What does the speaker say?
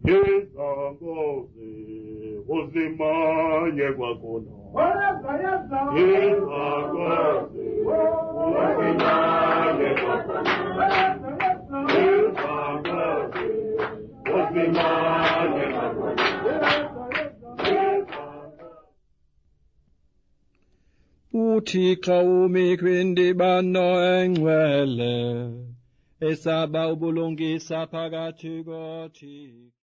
izangozi uzimanye kwakhona izangozi uzimanye kwakhona izangozi uzimanye kwakhona. uThixo umi kwindibano engcwele esaba ubulungisa phakathi kothixo.